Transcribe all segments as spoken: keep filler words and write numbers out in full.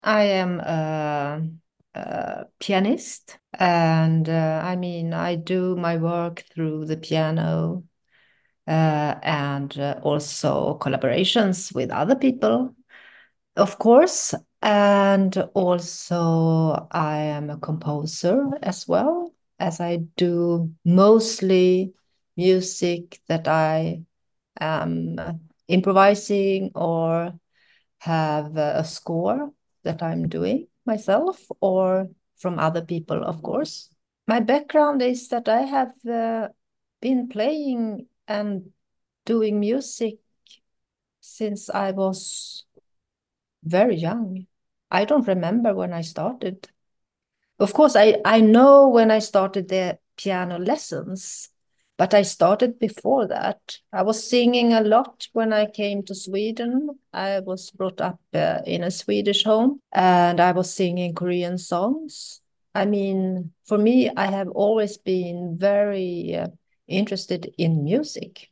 I am a, a pianist, and uh, I mean, I do my work through the piano uh, and uh, also collaborations with other people, of course. And also, I am a composer as well, as I do mostly music that I am improvising or have a score that I'm doing myself or from other people, of course. My background is that I have uh, been playing and doing music since I was very young. I don't remember when I started. Of course, I, I know when I started the piano lessons, but I started before that. I was singing a lot when I came to Sweden. I was brought up uh, in a Swedish home and I was singing Korean songs. I mean, for me, I have always been very uh, interested in music,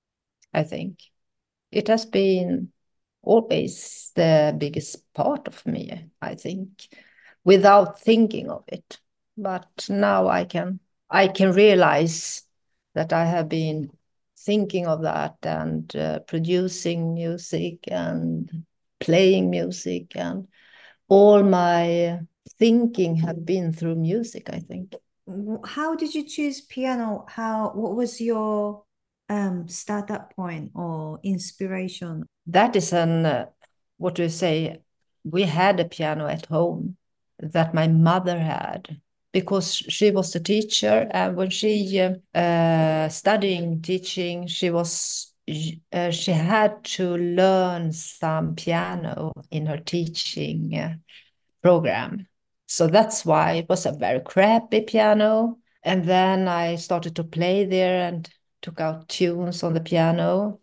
I think. It has been always the biggest part of me, I think, without thinking of it. But now I can I can realize that I have been thinking of that and uh, producing music and playing music, and all my thinking have been through music, I think. How did you choose piano? How, what was your um startup point or inspiration? That is an, uh, what do you say? We had a piano at home that my mother had because she was a teacher. And when she uh, uh, studying teaching, she was uh, she had to learn some piano in her teaching uh, program. So that's why it was a very crappy piano. And then I started to play there and took out tunes on the piano.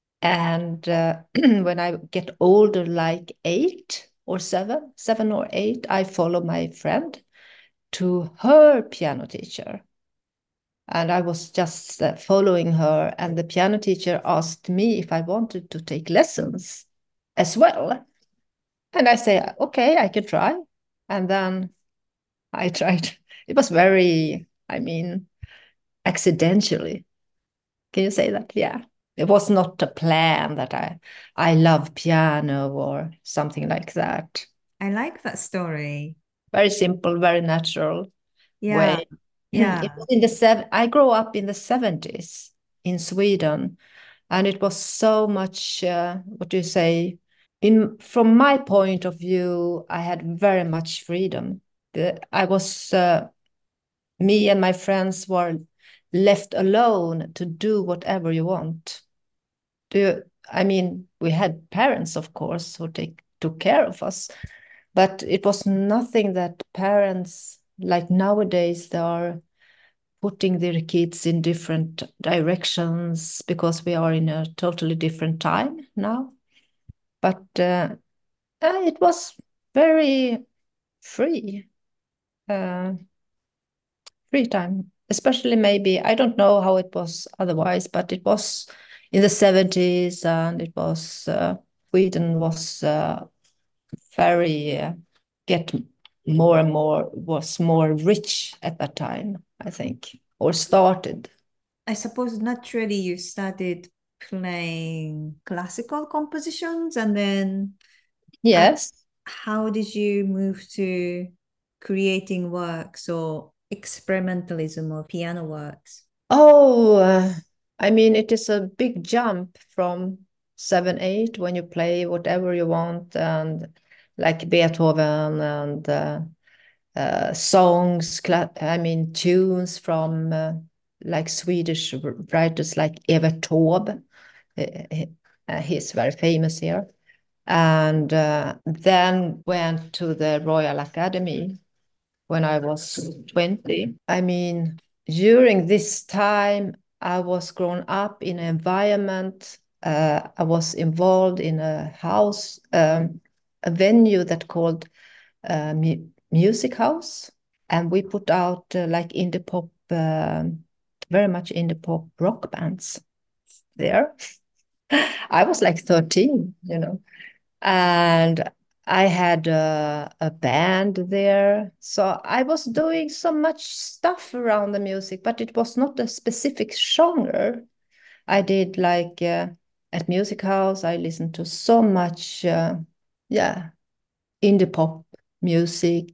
And uh, when I get older, like eight or seven, seven or eight, I follow my friend to her piano teacher. And I was just uh, following her, and the piano teacher asked me if I wanted to take lessons as well. And I say, okay, I can try. And then I tried. It was very, I mean, accidentally. Can you say that? Yeah. It was not a plan that I I love piano or something like that. I like that story. Very simple, very natural Yeah, way. It yeah. was in the seven. I grew up in the seventies in Sweden, and it was so much. Uh, what do you say? In from my point of view, I had very much freedom. The, I was uh, me and my friends were left alone to do whatever you want. Do you, I mean, we had parents, of course, who take took care of us, but it was nothing that parents like nowadays they are putting their kids in different directions because we are in a totally different time now. But uh, uh, it was very free, uh, free time, especially maybe, I don't know how it was otherwise, but it was in the seventies and it was, uh, Sweden was uh, very, uh, get more and more, was more rich at that time, I think, or started. I suppose naturally you started playing classical compositions and then uh, Yes. how did you move to creating works or experimentalism or piano works? Oh, uh, I mean, it is a big jump from seven, eight when you play whatever you want, and like Beethoven and uh, uh, songs, cla- I mean, tunes from uh, like Swedish writers like Evert Taube. He- he- uh, he's very famous here. And uh, then went to the Royal Academy when I was twenty. I mean, during this time, I was grown up in an environment. Uh, I was involved in a house, um, a venue that called uh, mu- Music House, and we put out uh, like indie pop, um very much indie pop rock bands there. I was like thirteen, you know, and I had a, a band there. So I was doing so much stuff around the music, but it was not a specific genre. I did like uh, at Music House, I listened to so much, uh, yeah, indie pop music,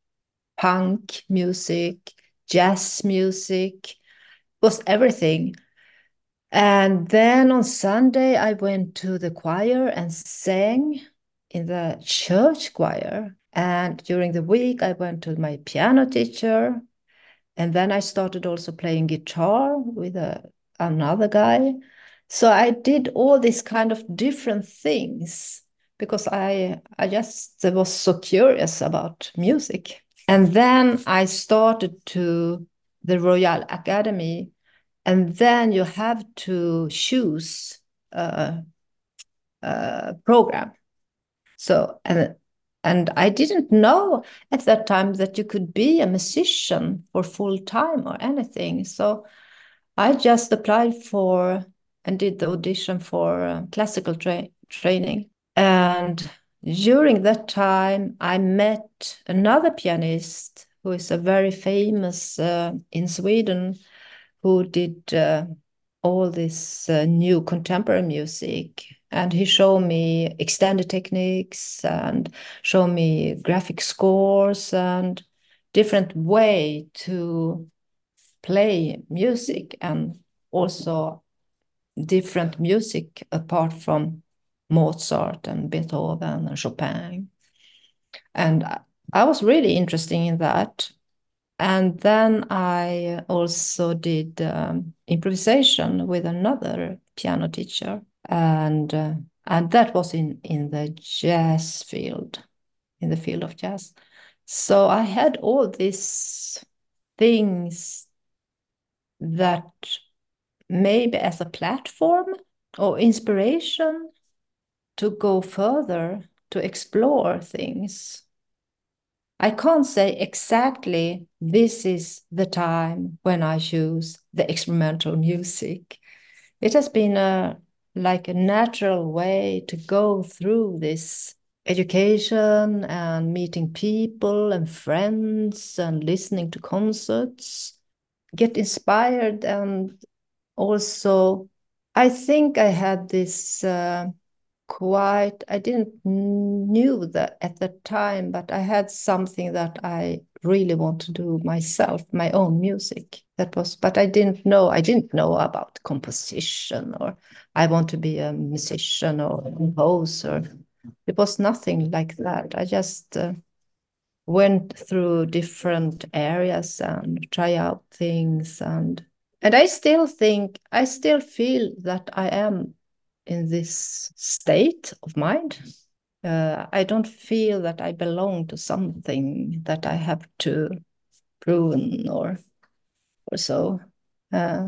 punk music, jazz music, was everything. And then on Sunday, I went to the choir and sang in the church choir. And during the week, I went to my piano teacher. And then I started also playing guitar with a, another guy. So I did all these kind of different things because I I just was so curious about music. And then I started to the Royal Academy, and then you have to choose a, a program. So and and I didn't know at that time that you could be a musician for full time or anything. So I just applied for and did the audition for uh, classical tra- training. And during that time, I met another pianist who is a very famous uh, in Sweden, who did uh, all this uh, new contemporary music. And he showed me extended techniques and showed me graphic scores and different way to play music, and also different music apart from Mozart and Beethoven and Chopin. And I was really interested in that. And then I also did um, improvisation with another piano teacher, and uh, and that was in in the jazz field, in the field of jazz. So I had all these things that maybe as a platform or inspiration to go further, to explore things. I can't say exactly this is the time when I choose the experimental music. It has been a like a natural way to go through this education and meeting people and friends and listening to concerts, get inspired. And also, I think I had this uh, quite, I didn't knew that at the time, but I had something that I really want to do myself, my own music. That was, but I didn't know, I didn't know about composition, or I want to be a musician or a composer. It was nothing like that. I just uh, went through different areas and try out things, and and I still think, I still feel that I am in this state of mind. Uh, I don't feel that I belong to something that I have to prove or or so. Uh,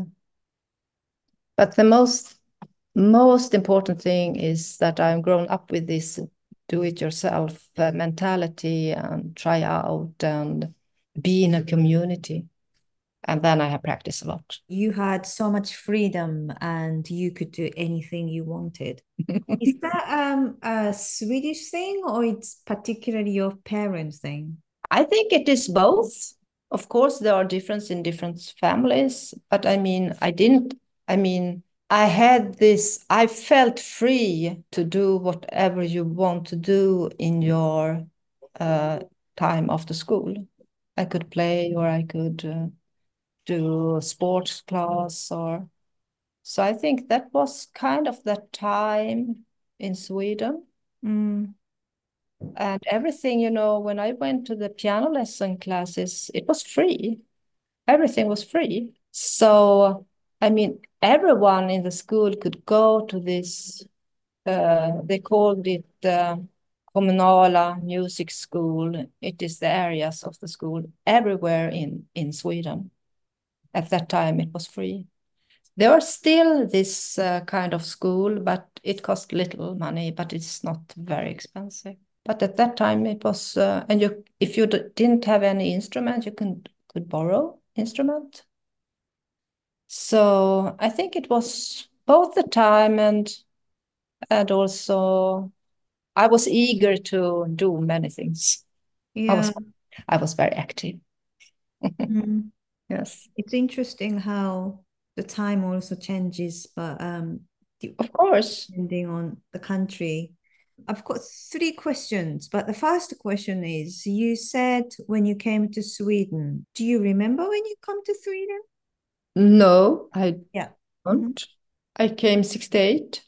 but the most most important thing is that I'm grown up with this do-it-yourself uh, mentality, and try out and be in a community. And then I have practiced a lot. You had so much freedom and you could do anything you wanted. Is that um a Swedish thing or it's particularly your parents' thing? I think it is both. Of course, there are differences in different families, but I mean, I didn't, I mean, I had this, I felt free to do whatever you want to do in your uh, time after school. I could play, or I could uh, do sports class, or so I think that was kind of that time in Sweden. Mm. And everything, you know, when I went to the piano lesson classes, it was free. Everything was free. So, I mean, everyone in the school could go to this, uh, they called it uh, Kommunala Music School. It is the areas of the school everywhere in, in Sweden. At that time, it was free. There are still this uh, kind of school, but it costs little money, but it's not very expensive. But at that time it was, uh, and you, if you d- didn't have any instrument, you can could borrow instrument. So I think it was both the time and and also I was eager to do many things. I Yeah. was I was very active. Mm. Yes, It's interesting how the time also changes, but um, of course. depending on the country. I've got three questions, but the first question is you said when you came to Sweden, do you remember when you come to Sweden? No, I Yeah. Mhm. don't. I came sixty-eight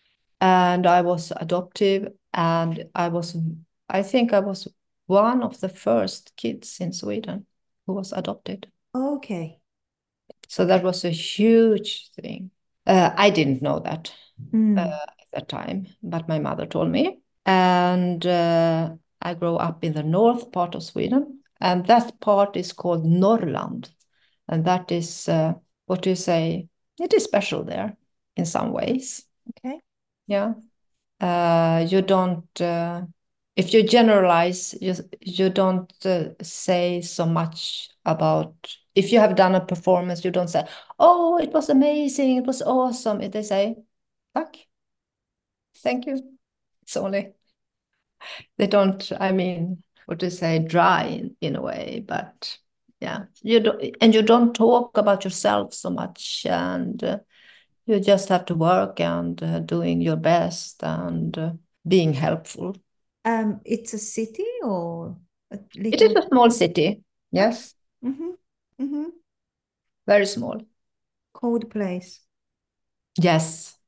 and I was adoptive and I was I think I was one of the first kids in Sweden who was adopted. Okay. So that was a huge thing. Uh, I didn't know that uh, Mm. at that time, but my mother told me. And uh, I grew up in the north part of Sweden, and that part is called Norrland. And that is, uh, what do you say? It is special there in some ways. Okay. Yeah. Uh, you don't, uh, if you generalize, you, you don't uh, say so much about, if you have done a performance, you don't say, oh, it was amazing, it was awesome. They say, tack, thank you. It's only, they don't, I mean, what to say, dry in, in a way, but yeah, you don't, and you don't talk about yourself so much, and uh, you just have to work and uh, doing your best and uh, being helpful. Um, it's a city or a It is little. a small city. Okay. Yes, Mm-hmm. Mm-hmm. very small. Cold place. Yes,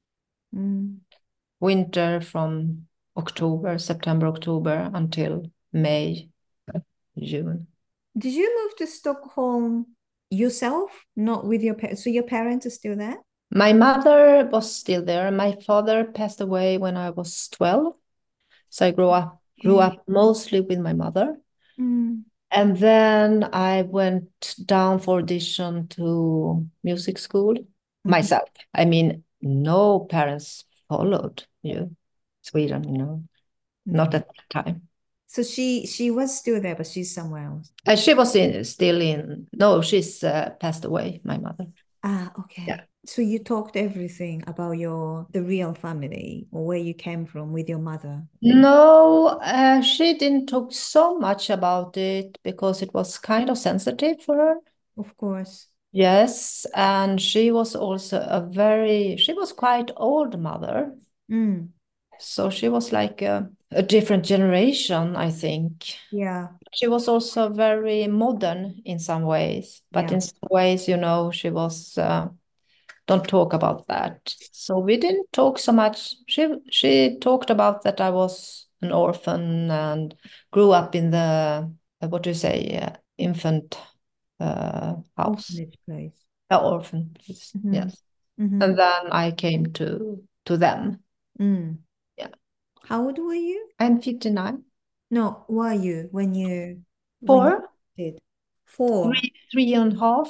Mm. winter from October, September, October until May, June. Did you move to Stockholm yourself, not with your parents? So your parents are still there? My mother was still there. My father passed away when I was twelve. So I grew up grew Okay. up mostly with my mother. Mm. And then I went down for audition to music school Mhm. myself. I mean, no parents followed you, Sweden, no, not No. at that time. So she she was still there, but she's somewhere else. Uh, she was in, still in, no, she's uh, passed away, my mother. Ah, Yeah. okay. So you talked everything about your the real family or where you came from with your mother. No, uh, she didn't talk so much about it because it was kind of sensitive for her. Of course. Yes, and she was also a very, she was quite old mother. Mm. So she was like a, a different generation, I think. Yeah. She was also very modern in some ways, but Yeah. in some ways, you know, she was, uh, don't talk about that. So we didn't talk so much. She she talked about that I was an orphan and grew up in the, uh, what do you say, uh, infant uh, house. Orphanage place. Uh, orphan, yes. Mm-hmm. Yes. Mm-hmm. And then I came to to them. Mm. Yeah. How old were you? I'm fifty-nine. No, were you when you when you Four, did? Four. three, three and a half.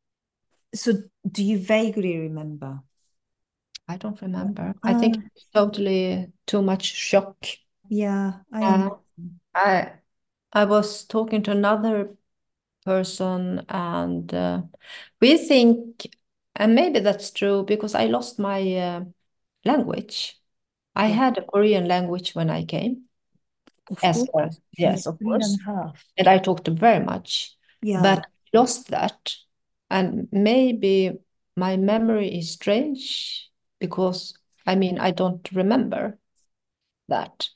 So do you vaguely remember? I don't remember. I think Uh, it's totally too much shock. yeah, I Uh, understand. I I was talking to another person, and uh, we think, and maybe that's true because I lost my uh, language. I Yeah, had a Korean language when I came, of as course. well. If you're Yes, of three and course, a half. and I talked very much, Yeah. but I lost that, and maybe my memory is strange because I mean I don't remember that.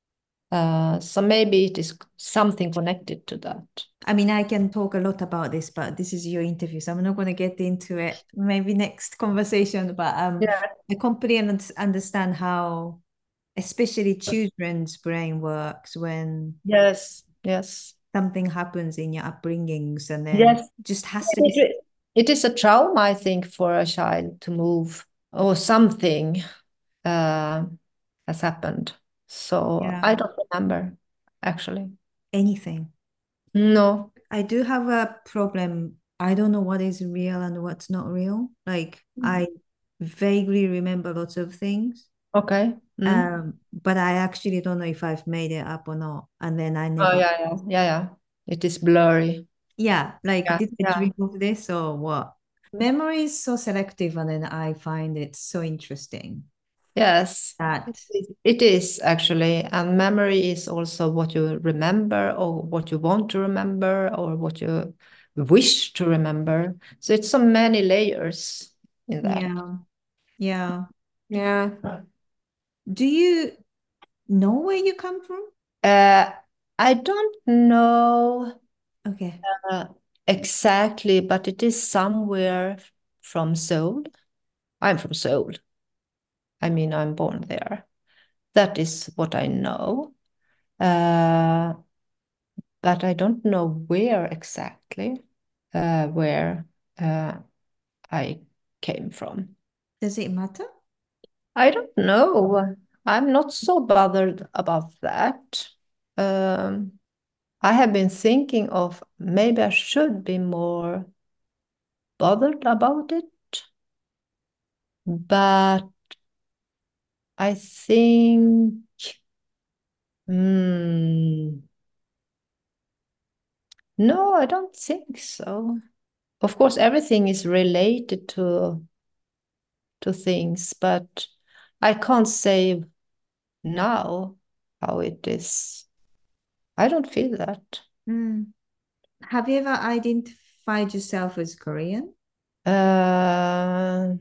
Uh, so maybe it is something connected to that. I mean, I can talk a lot about this, but this is your interview, so I'm not going to get into it. Maybe next conversation, but um, Yeah. I completely un- understand how, especially children's brain works when Yes. Yes. something happens in your upbringings, and then Yes. just has to be. It, it is a trauma, I think, for a child to move or something uh, has happened. So I Yeah, don't remember actually. anything. No. I do have a problem. I don't know what is real and what's not real. Like I vaguely remember lots of things. Okay. Mm. Um, but I actually don't know if I've made it up or not. And then I Oh never, yeah, yeah, yeah, yeah. It is blurry. yeah, like Yeah, did I yeah. dream of this or what? Memory is so selective, and then I find it so interesting. Yes, it That, is it is actually. And memory is also what you remember or what you want to remember or what you wish to remember. So it's so many layers in that. yeah, yeah. Yeah. Do you know where you come from? Uh, I don't know Okay. uh, exactly, but it is somewhere from Seoul. I'm from Seoul. I mean, I'm born there. That is what I know. Uh, but I don't know where exactly, uh, where uh, I came from. Does it matter? I don't know. I'm not so bothered about that. Um, I have been thinking of maybe I should be more bothered about it, but I think, hmm, no, I don't think so. Of course, everything is related to to things, but I can't say now how it is. I don't feel that. Mm. Have you ever identified yourself as Korean? Uh,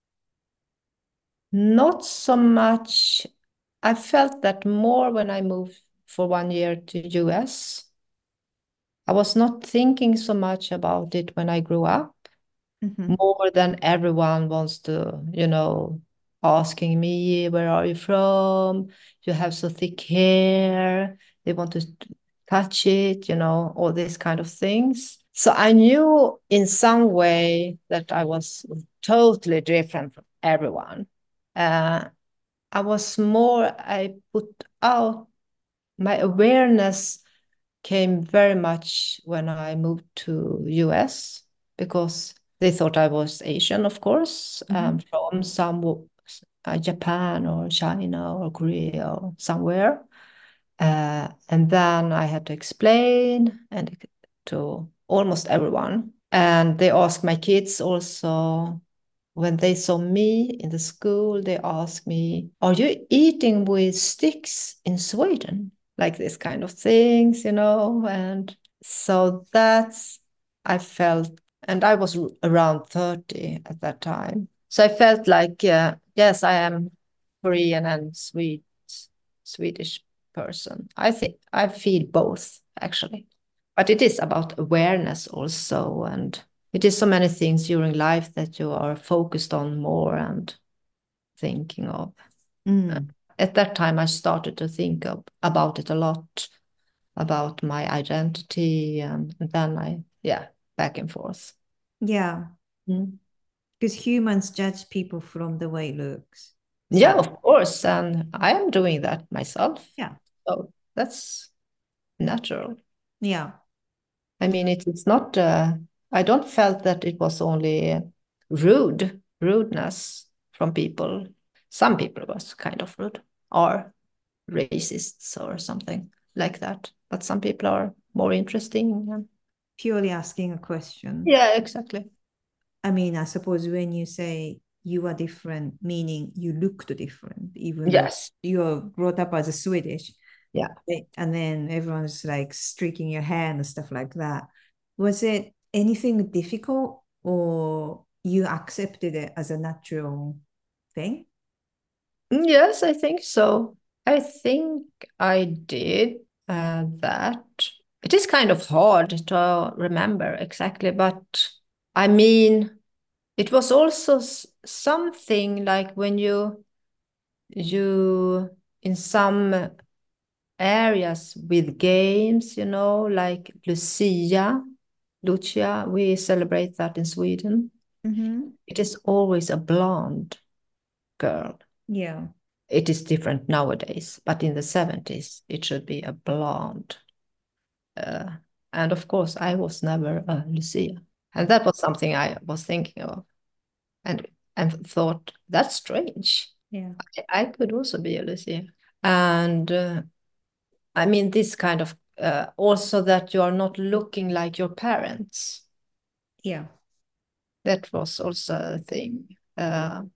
Not so much. I felt that more when I moved for one year to U S. I was not thinking so much about it when I grew up, Mm-hmm. more than everyone wants to, you know, asking me, where are you from? You have so thick hair. They want to touch it, you know, all these kind of things. So I knew in some way that I was totally different from everyone. Uh, I was more, I put out my awareness came very much when I moved to U S because they thought I was Asian, of course, um, Mm-hmm. from some uh, Japan or China or Korea or somewhere. Uh, and then I had to explain and to almost everyone. And they asked my kids also when they saw me in the school, they asked me, are you eating with sticks in Sweden? Like this kind of things, you know? And so that's, I felt, and I was around thirty at that time. So I felt like, uh, yes, I am Korean and Swede, Swedish person. I think I feel both actually. But it is about awareness also. And it is so many things during life that you are focused on more and thinking of. Mm. At that time, I started to think of, about it a lot, about my identity. And then I, yeah, back and forth. Yeah, Mm. because humans judge people from the way it looks. Yeah, So, of course. And I am doing that myself. yeah, So that's natural. yeah. I mean, it is not, uh, I don't felt that it was only rude, rudeness from people. Some people was kind of rude or racists or something like that. But some people are more interesting. And Purely asking a question. yeah, exactly. I mean, I suppose when you say you are different, meaning you looked different, even though Yes. you're brought up as a Swedish, Yeah. and then everyone's like streaking your hair and stuff like that. Was it anything difficult or you accepted it as a natural thing? Yes, I think so. I think I did uh, that. It is kind of hard to remember exactly, but I mean, it was also something like when you you in some areas with games, you know, like Lucia, Lucia, we celebrate that in Sweden. Mm-hmm. It is always a blonde girl. Yeah. It is different nowadays, but in the seventies, it should be a blonde. Uh, and of course, I was never a Lucia. And that was something I was thinking of and, and thought, that's strange. Yeah. I could also be a Lucia. And uh, I mean, this kind of uh, also that you are not looking like your parents. Yeah. That was also a thing. Uh,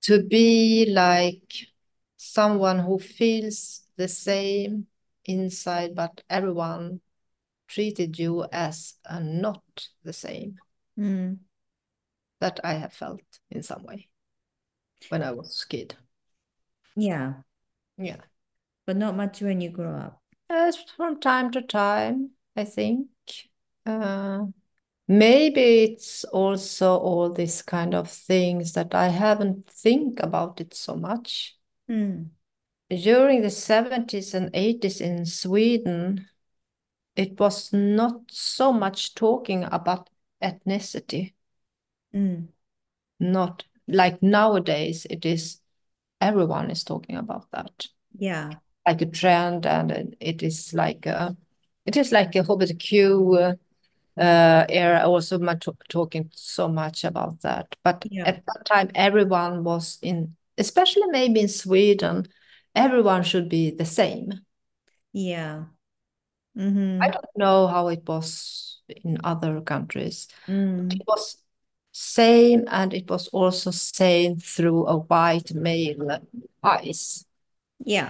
to be like someone who feels the same inside, but everyone treated you as uh, not the same. Mm. That I have felt in some way when I was a kid. Yeah, Yeah. but not much when you grow up. Yes, from time to time, I think. Uh, maybe it's also all these kind of things that I haven't think about it so much. Mm. During the seventies and eighties in Sweden, it was not so much talking about ethnicity. Mm. Not like nowadays, it is everyone is talking about that. Yeah. Like a trend, and it is like a, it is like a H B T Q uh, uh, era also much talking so much about that. But Yeah. at that time, everyone was in, especially maybe in Sweden, everyone should be the same. Yeah. I Mm-hmm. don't know how it was in other countries. Mm. It was same, and it was also seen through a white male eyes. Yeah.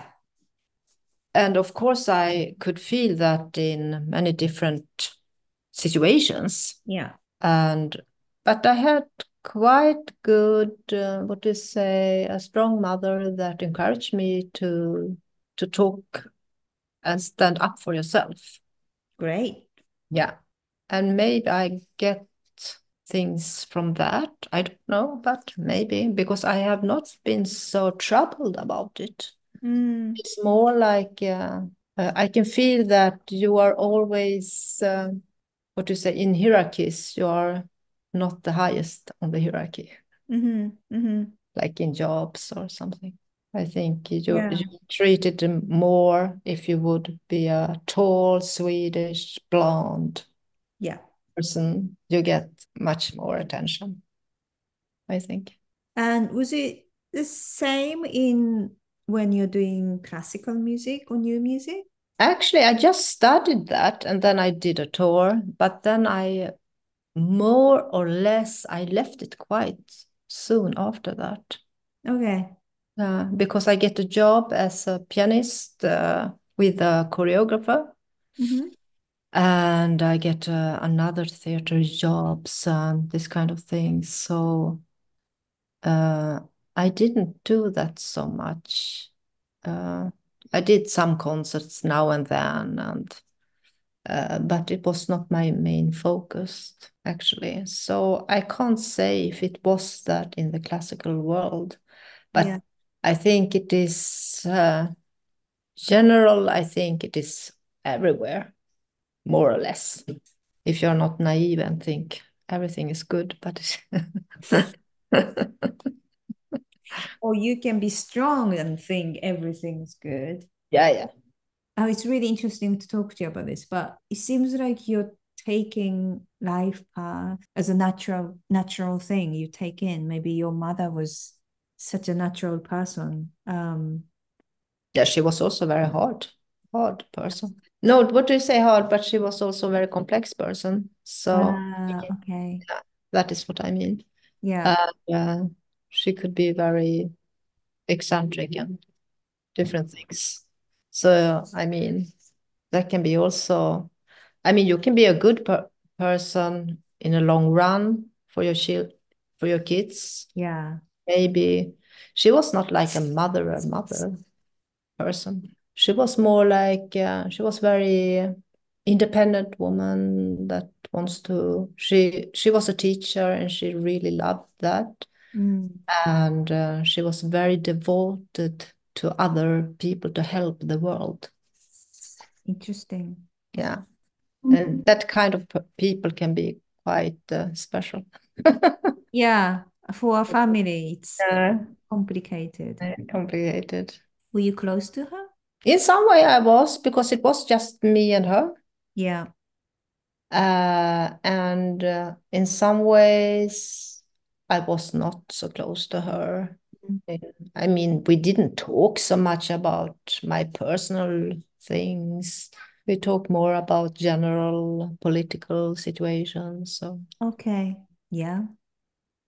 And of course, I could feel that in many different situations. Yeah. And but I had quite good, uh, what to say, a strong mother that encouraged me to to talk and stand up for yourself. Great. Yeah. And maybe I get things from that. I don't know, but maybe because I have not been so troubled about it. Mm. It's more like uh, uh, I can feel that you are always, uh, what to say, in hierarchies, you are not the highest on the hierarchy, Mm-hmm. Mm-hmm. like in jobs or something. I think you Yeah. you treated them more if you would be a tall Swedish blonde Yeah. person, you get much more attention, I think. And was it the same in when you're doing classical music or new music? Actually, I just studied that and then I did a tour, but then I more or less I left it quite soon after that. Okay. Uh, because I get a job as a pianist uh, with a choreographer, Mm-hmm. and I get uh, another theater jobs and this kind of thing. So uh, I didn't do that so much. Uh, I did some concerts now and then, and uh, but it was not my main focus actually. So I can't say if it was that in the classical world, but Yeah. I think it is uh, general. I think it is everywhere, more or less. If you're not naive and think everything is good, but Or you can be strong and think everything's good. yeah, yeah. Oh, it's really interesting to talk to you about this, but it seems like you're taking life path as a natural natural thing you take in. Maybe your mother was such a natural person. Um, Yeah, she was also very hard, hard person. No, what do you say hard? But she was also a very complex person. So uh, okay. yeah, that is what I mean. Yeah. Uh, yeah, she could be very eccentric and different things. So I mean, that can be also. I mean, you can be a good per person in a long run for your child, for your kids. Yeah. Maybe she was not like a mother, a mother person. She was more like uh, she was very independent woman that wants to. She she was a teacher and she really loved that, Mm, and uh, she was very devoted to other people to help the world. interesting. Yeah, and that kind of p- people can be quite uh, special. Yeah. For a family, it's Yeah, complicated. very complicated. Were you close to her? In some way, I was because it was just me and her. Yeah. Uh, and uh, in some ways, I was not so close to her. Mm. I mean, we didn't talk so much about my personal things. We talked more about general political situations. So, Okay. Yeah.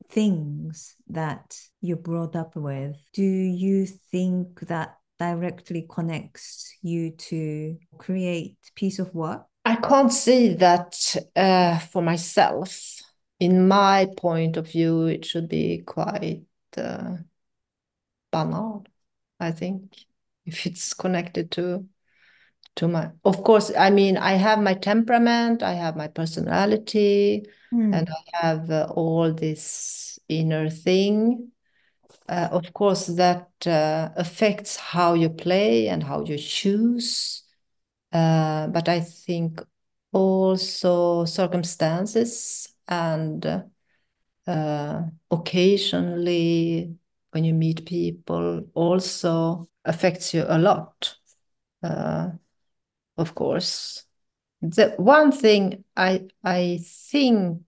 things that you're brought up with, do you think that directly connects you to create piece of work? I can't see that uh, for myself. In my point of view, it should be quite uh, banal, I think, if it's connected to to my. Of course, I mean, I have my temperament, I have my personality, and Mm. I have uh, all this inner thing. Uh, of course, that uh, affects how you play and how you choose. Uh, but I think also circumstances and uh, occasionally when you meet people also affects you a lot. Uh, of course, the one thing I I think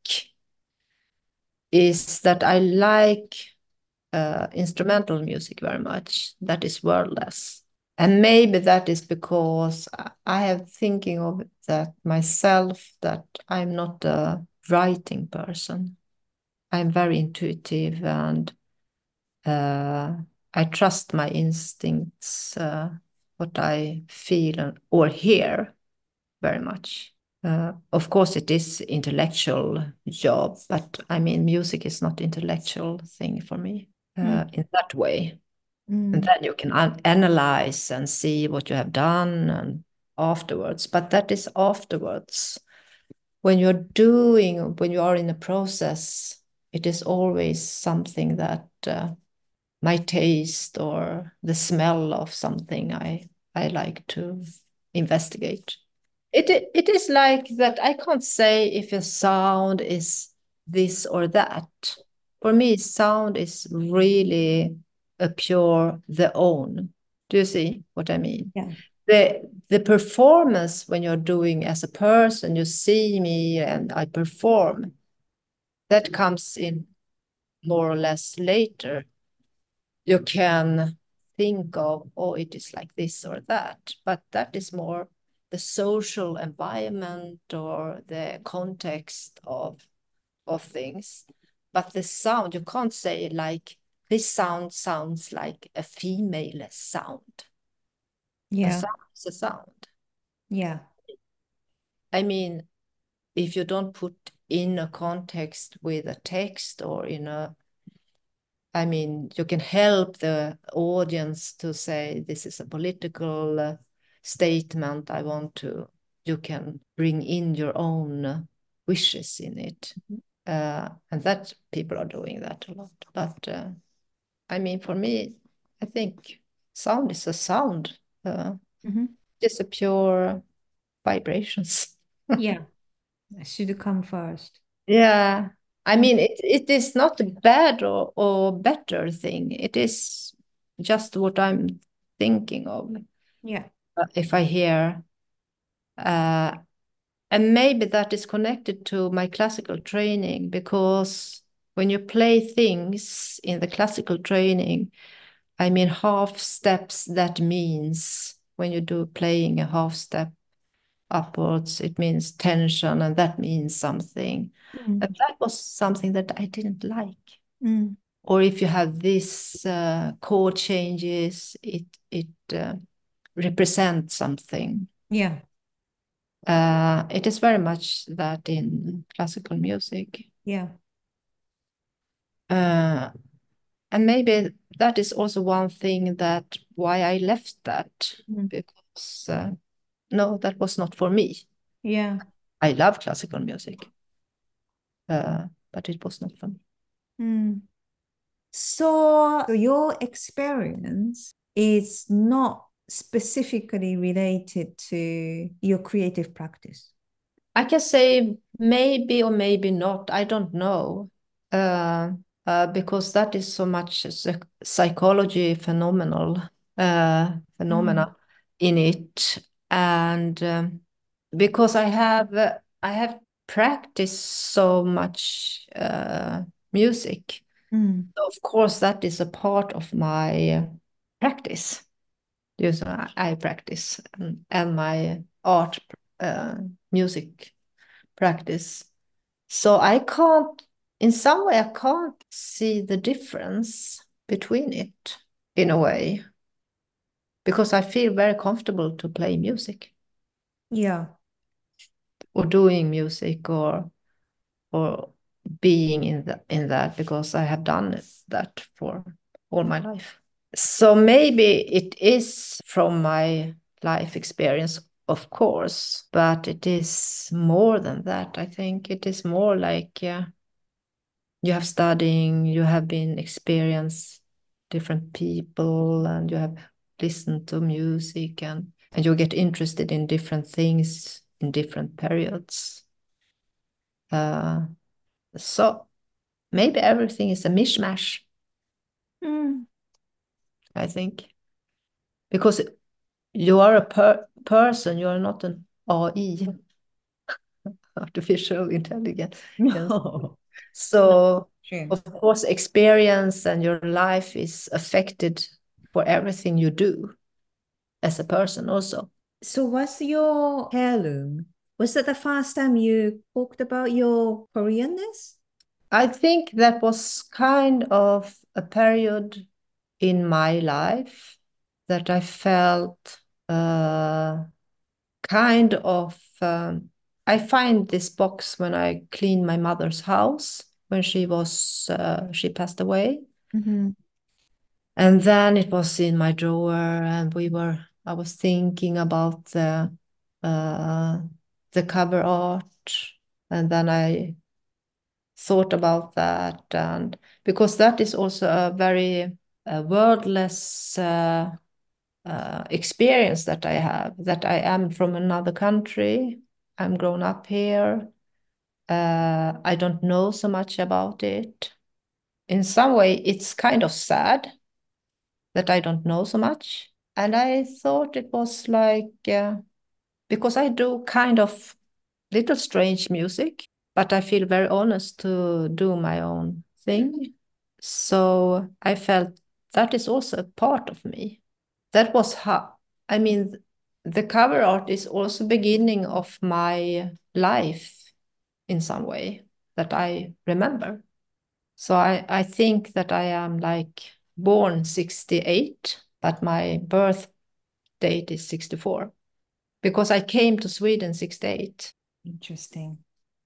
is that I like uh, instrumental music very much. That is wordless. And maybe that is because I have thinking of that myself, that I'm not a writing person. I'm very intuitive and uh, I trust my instincts, uh, what I feel or hear very much. Uh, of course, it is intellectual job, but I mean, music is not intellectual thing for me uh, Mm. in that way. And Mm. then you can an- analyze and see what you have done and afterwards. But that is afterwards. When you're doing, when you are in a process, it is always something that uh, my taste or the smell of something I I like to investigate. It it is like that. I can't say if a sound is this or that. For me, sound is really a pure the own. Do you see what I mean? Yeah. The the performance when you're doing as a person, you see me and I perform, that comes in more or less later. You can think of, oh, it is like this or that, but that is more the social environment or the context of of things. But the sound, you can't say like this sound sounds like a female sound. A Yeah. sound is a sound. Yeah. I mean, if you don't put in a context with a text or in a, I mean, you can help the audience to say, this is a political uh, statement. I want to, you can bring in your own uh, wishes in it. Uh, and that people are doing that a lot. But uh, I mean, for me, I think sound is a sound. Uh, Mm-hmm. it's a pure vibrations. Yeah. That should come first. Yeah. I Mm. mean, it, it is not a bad or, or better thing. It is just what I'm thinking of. Yeah. Uh, If I hear, uh, and maybe that is connected to my classical training, because when you play things in the classical training, I mean, half steps, that means when you do playing a half step upwards, it means tension, and that means something. Mm. And that was something that I didn't like. Mm. Or if you have this uh, chord changes, it it uh, represents something. Yeah. Uh, it is very much that in classical music. Yeah. Uh, and maybe that is also one thing that why I left that, Mm. because uh, no, that was not for me. Yeah. I love classical music, uh, but it was not for me. Mm. So, so your experience is not specifically related to your creative practice. I can say maybe or maybe not. I don't know. Uh, uh, because that is so much psych- psychology phenomenal uh, Mm. phenomena in it, and um, because I have uh, I have practiced so much uh, music. Mm. Of course, that is a part of my uh, practice. Yes, I, I practice and, and my art uh, music practice. So I can't in some way, I can't see the difference between it in a way because I feel very comfortable to play music Yeah. or doing music or or being in the, in that because I have done that for all my life. So maybe it is from my life experience, of course, but it is more than that. I think it is more like yeah, you have studying, you have been experienced different people, and you have listened to music, and and you get interested in different things in different periods. Uh, so maybe everything is a mishmash, Mm. I think, because you are a per person, you are not an A I, artificial intelligence. No. No. So, True. of course, experience and your life is affected for everything you do as a person, also. So what's your heirloom? Was that the first time you talked about your Koreanness? I think that was kind of a period in my life that I felt uh, kind of. Um, I find this box when I cleaned my mother's house when she was uh, she passed away, Mm-hmm. and then it was in my drawer, and we were. I was thinking about the uh, the cover art, and then I thought about that, and because that is also a very uh, wordless uh, uh, experience that I have, that I am from another country, I'm grown up here, uh, I don't know so much about it. In some way, it's kind of sad that I don't know so much. And I thought it was like, uh, because I do kind of little strange music, but I feel very honest to do my own thing. So I felt that is also a part of me. That was how, I mean, the cover art is also beginning of my life in some way that I remember. So I, I think that I am like born sixty-eight, but my birth date is sixty-four because I came to Sweden sixty-eight. Interesting.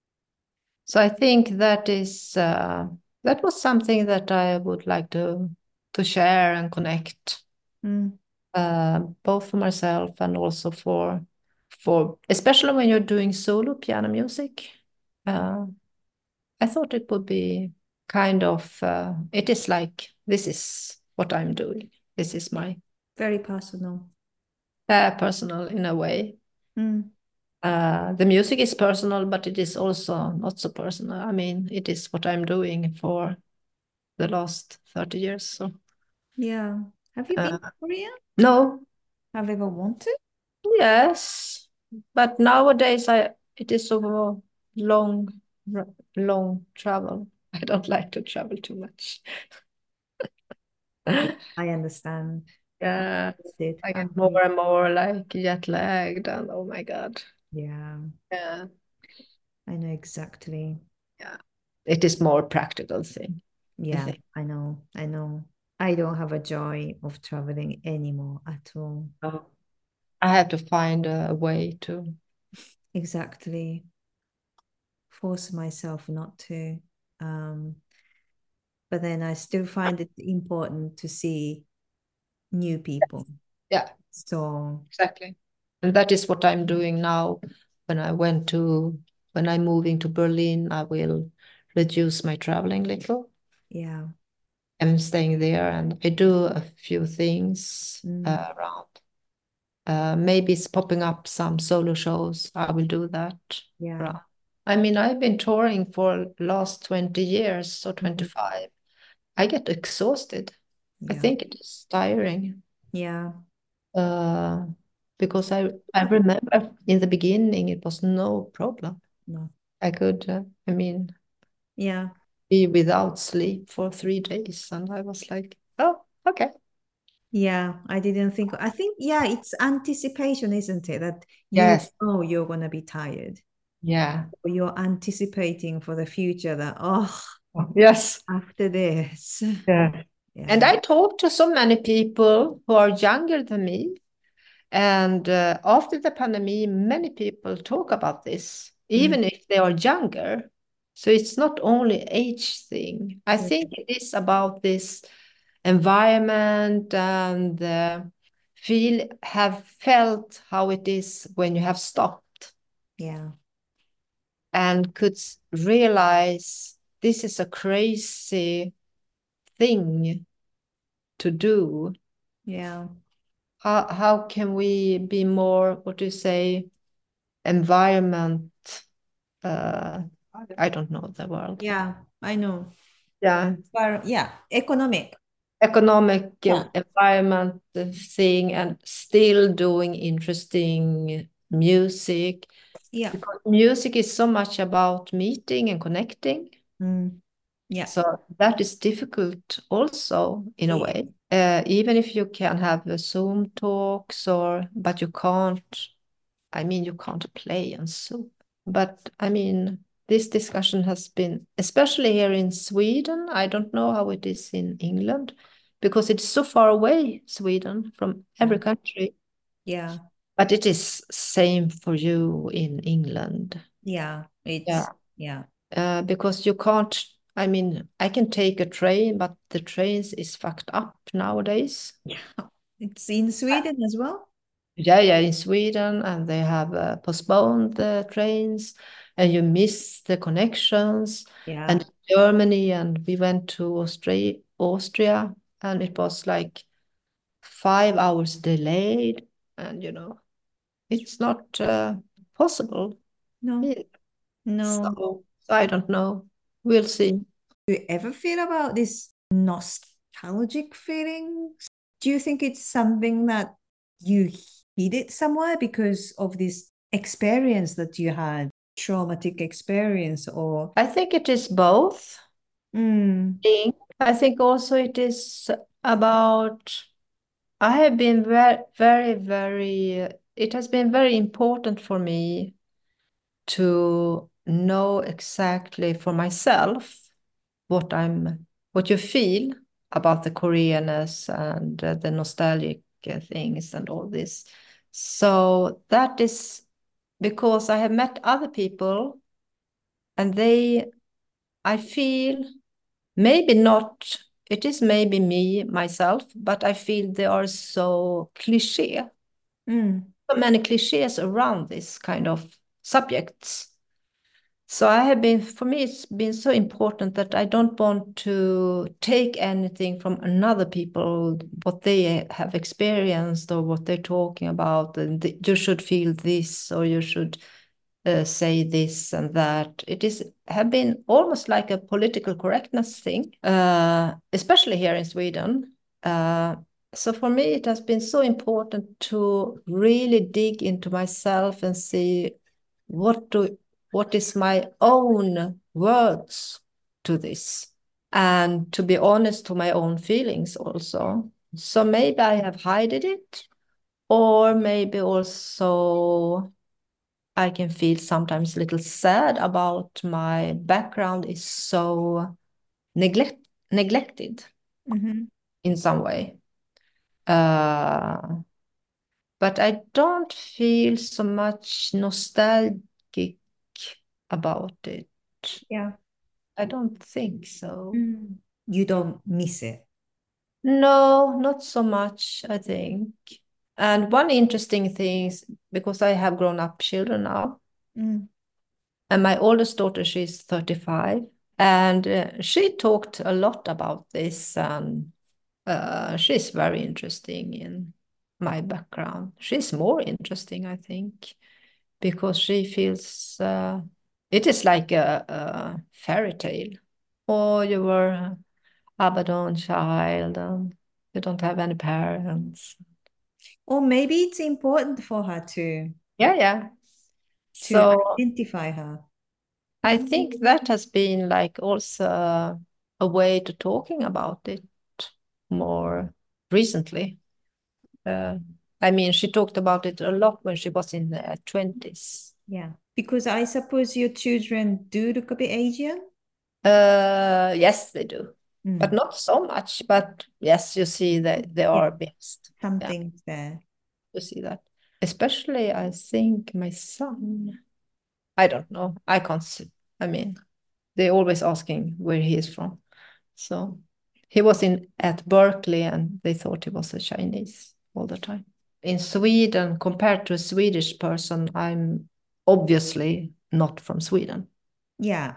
So I think that is uh, that was something that I would like to to share and connect, Mm. uh, both for myself and also for for especially when you're doing solo piano music. Uh, I thought it would be kind of uh, it is like this is what I'm doing. This is my Very personal. uh, personal in a way. Mm. Uh, the music is personal, but it is also not so personal. I mean, it is what I'm doing for the last thirty years. So, Yeah. Have you been uh, to Korea? no, Have you ever wanted? yes, but nowadays I it is so long, r- long travel. I don't like to travel too much. Yeah, I understand. I Yeah, did. I I get more did. and more like jet lagged, and oh my God. Yeah, Yeah, I know exactly. yeah. It is more practical thing, I Yeah, think. I know. I know. I don't have a joy of traveling anymore at all. Oh, I have to find a way to. Exactly. Force myself not to. Um, but then I still find it important to see new people. Yeah, So, exactly. And that is what I'm doing now. When I went to, when I'm moving to Berlin, I will reduce my traveling little. yeah. I'm staying there and I do a few things Mm, uh, around. Uh, maybe it's popping up some solo shows. I will do that yeah. around. I mean, I've been touring for last twenty years or Mhm. twenty-five. I get exhausted. I Yeah. think it is tiring. Yeah. Uh, because I I remember in the beginning it was no problem. No. I could, uh, I mean, Yeah. be without sleep for three days, and I was like, oh, okay, Yeah. I didn't think, I think, yeah, it's anticipation, isn't it? That you yes, know you're going to be tired. yeah, Or you're anticipating for the future that, oh, Yes. after this. Yeah. And Yeah. I talk to so many people who are younger than me. And uh, after the pandemic, many people talk about this, Mm. even if they are younger. So it's not only age thing. I Yeah. think it is about this environment and uh, feel have felt how it is when you have stopped Yeah. and could s- realize this is a crazy thing to do. Yeah. How how can we be more, what do you say, environment? Uh, I don't know the word. Yeah. I know. Yeah, But yeah, economic. economic Yeah. uh, environment uh, thing, and still doing interesting music. Yeah. Because music is so much about meeting and connecting. Mm. Yeah. So that is difficult also in a Yeah. way. Uh, even if you can have the Zoom talks or, but you can't, I mean, you can't play on Zoom. But I mean, this discussion has been, especially here in Sweden. I don't know how it is in England because it's so far away, Sweden, from every Yeah. country. Yeah. But it is same for you in England. Yeah. Yeah. It's yeah. Uh, because you can't, I mean, I can take a train, but the trains is fucked up nowadays. Yeah. It's in Sweden as well. Yeah, yeah, in Sweden, and they have uh, postponed the trains, and you miss the connections. Yeah. And Germany, and we went to Austria, Austria, and it was like five hours delayed, and you know, it's not uh, possible. No. Yeah. No. So, so I don't know. We'll see. Do you ever feel about this nostalgic feelings? Do you think it's something that you hid it somewhere because of this experience that you had, traumatic experience, or I think it is both. mm, Thing. I think also it is about. I have been very, very, very. It has been very important for me to know exactly for myself what I'm, what you feel about the Koreanness and uh, the nostalgic uh, things and all this. So that is because I have met other people and they, I feel maybe not, it is maybe me, myself, but I feel they are so cliche, mm, so many cliches around this kind of subjects. So I have been, for me, it's been so important that I don't want to take anything from another people, what they have experienced or what they're talking about, and th- you should feel this or you should uh, say this and that. It is have been almost like a political correctness thing, uh, especially here in Sweden. Uh, so for me, it has been so important to really dig into myself and see what do what is my own words to this, and to be honest to my own feelings also. So maybe I have hidden it, or maybe also I can feel sometimes a little sad about my background is so neglect neglected mhm. in some way. Uh, but I don't feel so much nostalgic about it. Yeah. I don't think so. Mm. You don't miss it. No, not so much, I think. And one interesting thing is because I have grown up children now, Mm. and my oldest daughter, she's thirty-five, and uh, she talked a lot about this, and uh, she's very interesting in my background. She's more interesting, I think, because she feels uh, it is like a, a fairy tale. Oh, you were an Abaddon child, and you don't have any parents. Or maybe it's important for her to Yeah, yeah. to So identify her. I think that has been like also a way to talking about it more recently. Uh, I mean, she talked about it a lot when she was in the twenties. Yeah. Because I suppose your children do look a bit Asian. Uh, yes, they do, but Mm. not so much. But yes, you see that they Yeah, are mixed. Yeah, something's there. you see that. Especially, I think my son. I don't know. I can't see. I mean, they always asking where he is from. So he was in at Berkeley, and they thought he was a Chinese all the time. In Sweden, compared to a Swedish person, I'm obviously not from Sweden. Yeah.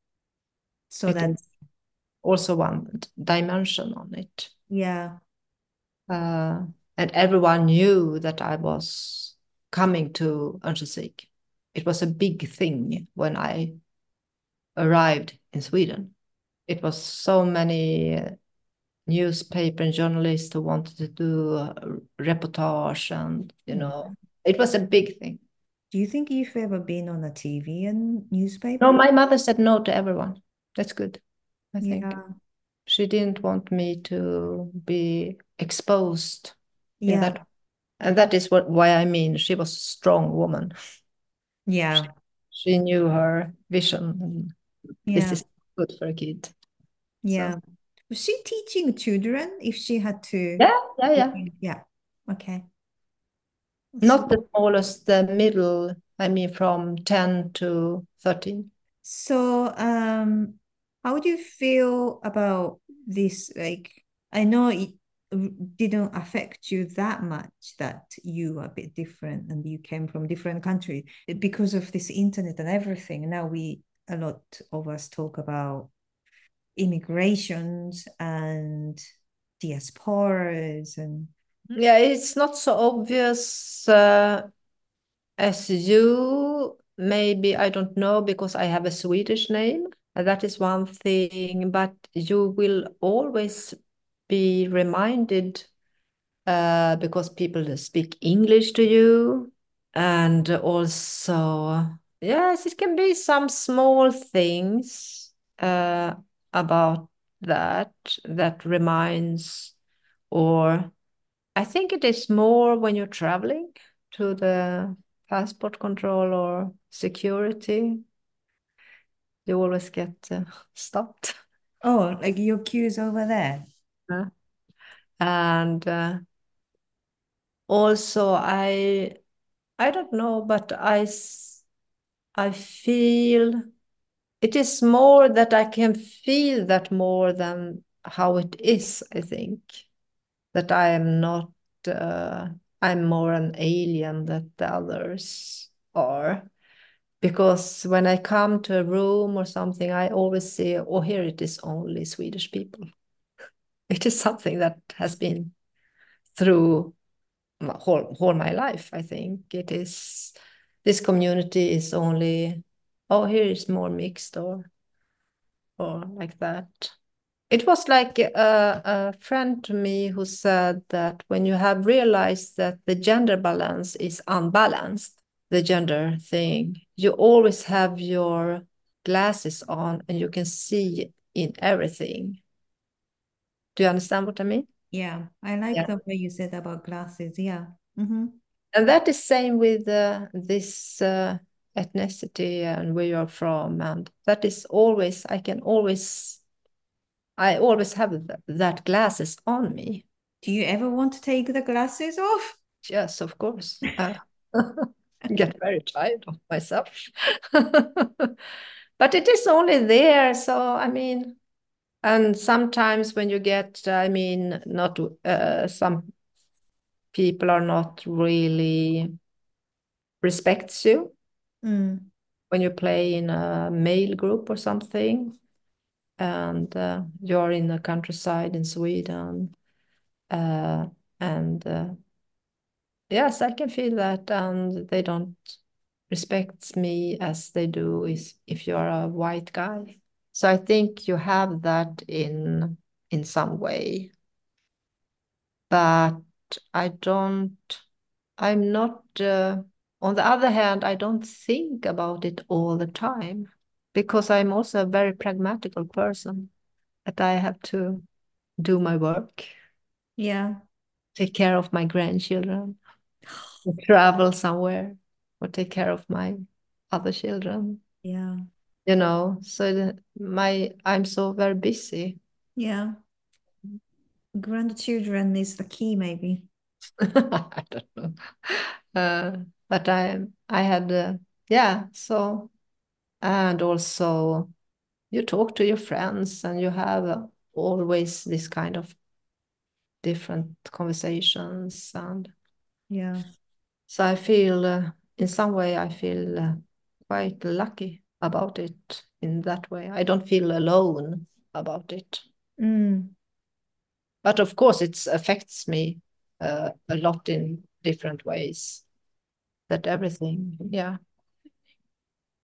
So It is that's, also one dimension on it. yeah. Uh, and everyone knew that I was coming to Örnsköldsvik. It was a big thing when I arrived in Sweden. It was so many uh, newspaper and journalists who wanted to do a reportage, and you know, it was a big thing. Do you think you've ever been on a T V and No, newspaper? my mother said no to everyone. That's good, I think. Yeah. She didn't want me to be exposed in Yeah. that. And that is what why I mean she was a strong woman. She, Yeah. she knew her vision. And this Yeah. is good for a kid. So Yeah. Was she teaching children if she had to? yeah, yeah, yeah. Yeah. Okay. So, Not the smallest, the middle. I mean, from ten to thirteen. so um, how do you feel about this? Like, I know it didn't affect you that much that you are a bit different and you came from different countries because of this internet and everything. Now we a lot of us talk about immigrations and diasporas and Yeah, it's not so obvious uh, as you. Maybe I don't know because I have a Swedish name. That is one thing, but you will always be reminded uh, because people speak English to you. And also, yes, it can be some small things uh, about that that reminds, or I think it is more when you're traveling to the passport control or security, you always get uh, stopped. oh, like your cues over there. Yeah. And uh, also, I I don't know, but I I feel it is more that I can feel that more than how it is, I think. That I am not, uh, I'm more an alien that the others are. Because when I come to a room or something, I always say, oh, here it is only Swedish people. It is something that has been through my whole, whole my life, I think. It is, this community is only, oh, here is more mixed or or like that. It was like a, a friend to me who said that when you have realized that the gender balance is unbalanced, the gender thing, you always have your glasses on and you can see in everything. Do you understand what I mean? Yeah, I like Yeah. the way you said about glasses. Yeah. Mm-hmm. And that is same with uh, this uh, ethnicity and where you're from. And that is always, I can always I always have th that glasses on me. Do you ever want to take the glasses off? Yes, of course. Uh, get very tired of myself. But it is only there. So, I mean, and sometimes when you get, I mean, not uh, some people are not really respects you Mm. when you play in a male group or something, and uh, you're in the countryside in Sweden, uh, and uh, yes, I can feel that, and they don't respect me as they do is if you're a white guy. So I think you have that in in some way, but I don't. I'm not. Uh, on the other hand, I don't think about it all the time because I'm also a very pragmatical person. That I have to do my work, Yeah. take care of my grandchildren, travel somewhere or take care of my other children. Yeah. you know, so the, my I'm so very busy. Yeah. Grandchildren is the key, maybe. I don't know. Uh, but I I had uh, yeah, so and also you talk to your friends and you have uh, always this kind of different conversations, and Yeah. so I feel uh, in some way I feel uh, quite lucky about it in that way. I don't feel alone about it. Mm. But of course it affects me uh, a lot in different ways. That everything, yeah.